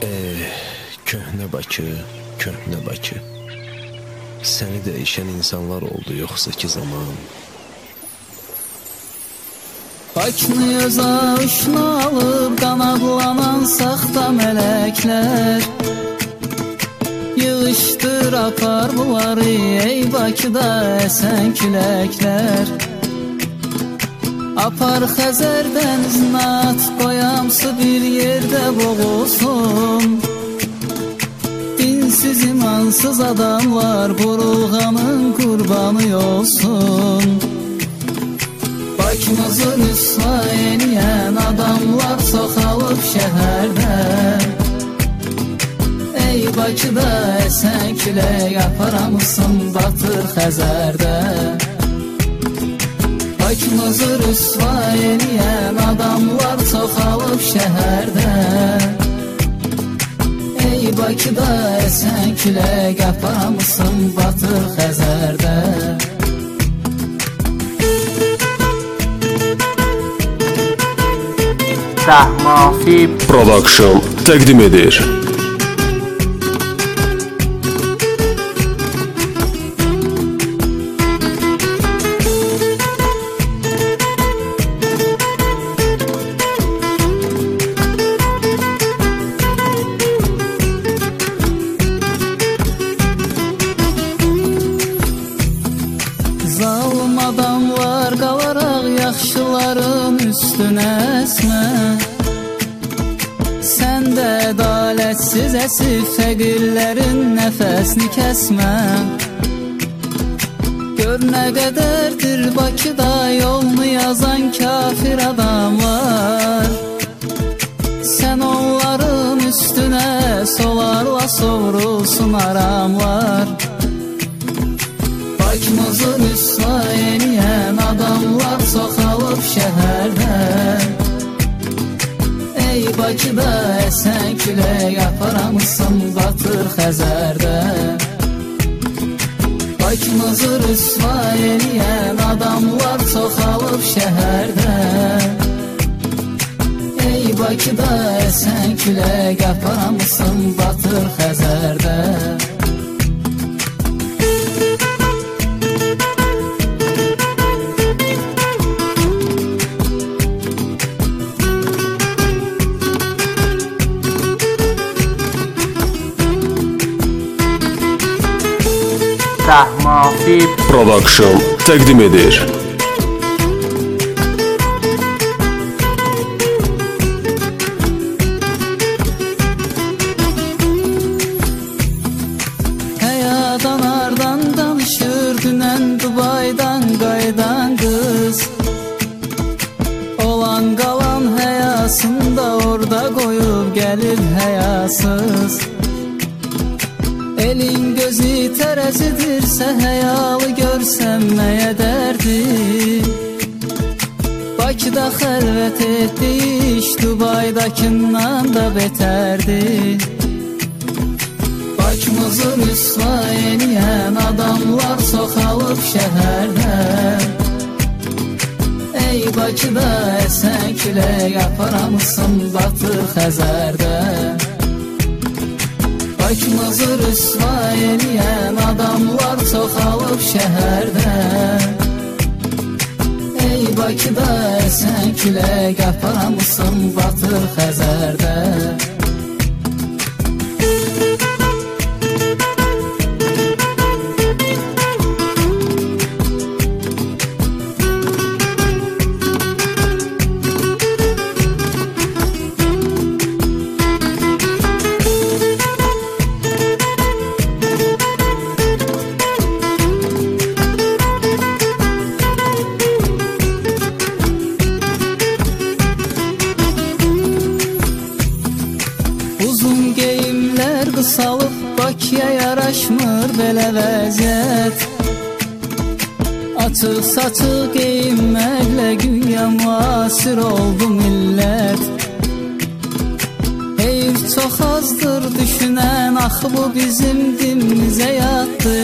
Köhnə Bakı, köhnə Bakı. Səni dəyişən insanlar oldu yoxsa ki zaman. Bakını öz ağuşuna alıb qanadlanan saxta mələklər, yığışdır apar bunları ey Bakıda əsən küləklər. Apar Xəzər dənizinə at, qoyamsı bir yerdə boğulsun. Dinsiz imansız adamlar burulğanın qurbanı olsun. Bakımızı rüsva eləyən adamlar çoxalıb şəhərdə, ey Bakıda əsən külək aparamısın batır Xəzərdə. Bakımızı rüsva eləyən adamlar çoxalıb şəhərdə, ey Bakıda əsən külək aparamısın batır Xəzərdə. Səhmafi Production təqdim edir. Zalım adamlar qalaraq yaxşıların üstünə əsmə. Sən də ədalətsiz əsib fəqirlərin nəfəsini kəsmə. Gör nə qədərdir Bakıda yolunu yazan kafir adamlar. Sən onların üstünə solarla sovrulsun aramlar. Bakımızı rüsva eləyən adamlar çoxalıb şəhərdə, ey Bakıda əsən külək aparamısın batır Xəzərdə. Bakımızı rüsva eləyən adamlar çoxalıb şəhərdə, ey Bakıda əsən külək aparamısın batır Xəzərdə. Səhmafi Production təqdim edir. Həyadan ardan danışır dünən Dubaydan qaydan qız. Olan qalan həyasında orada qoyub gəlib həyasız. Elin gözü tərəzidirsə həyalı görsəm nəyə dərdi. Bakıda xəlvət etdi iş Dubaydakından da betərdi. Bakımızı rüsva eləyən adamlar çoxalıb şəhərdə, ey Bakıda əsən külək aparamısın batır Xəzərdə. Bakımızı rüsva eləyən adamlar çoxalıb şəhərdə, ey Bakıda əsən külək aparamısın batır Xəzərdə. Qısalıb Bakıya yaraşmır belə vəziyyət. Açıq saçıq geyinməklə güya müasir oldu millət. Heyf çox azdır düşünən, axı bu bizim dinimizə yatdı.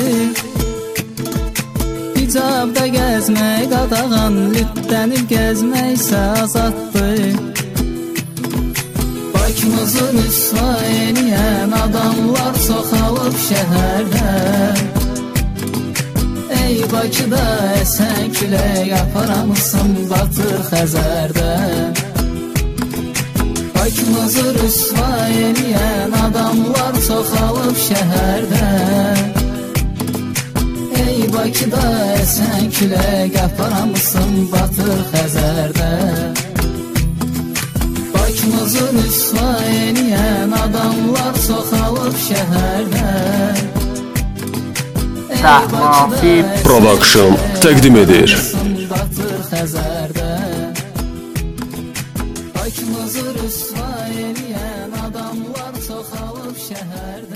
Hicabda gəzmək qadağan, lütdənib gəzməksə azaddır. Bakımızı rüsva eləyən adamlar çoxalıb şəhərdə. Ey Bakıda əsən külək aparamısın batır Xəzərdə. Bakımızı rüsva eləyən adamlar çoxalıb şəhərdə. Ey Bakıda əsən külək aparamısın batır Xəzərdə. Bakımızı rüsva eləyən adamlar çoxalıb şəhərdə. Tahmafi Production təqdim edir. Batır Xəzərdə. Bakımızı rüsva eləyən adamlar çoxalıb şəhərdə.